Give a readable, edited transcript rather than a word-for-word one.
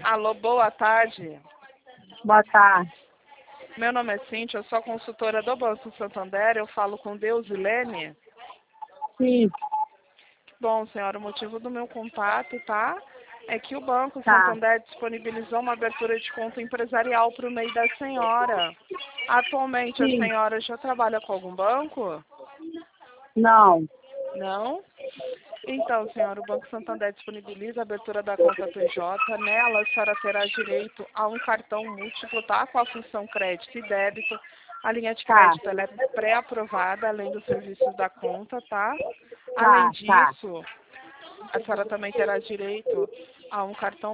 Alô, boa tarde. Boa tarde. Meu nome é Cíntia, eu sou consultora do Banco Santander, eu falo com Deusilene. Sim, Bom, senhora, o motivo do meu contato, tá? É que o Banco tá. Santander disponibilizou uma abertura de conta empresarial para o meio da senhora. Atualmente, a Sim. senhora já trabalha com algum banco? Não. Não? Então, senhora, o Banco Santander disponibiliza a abertura da conta PJ. Nela, a senhora terá direito a um cartão múltiplo, tá? Com a função crédito e débito. A linha de Tá. crédito ela é pré-aprovada, além dos serviços da conta, tá? Além Tá. disso, a senhora também terá direito a um cartão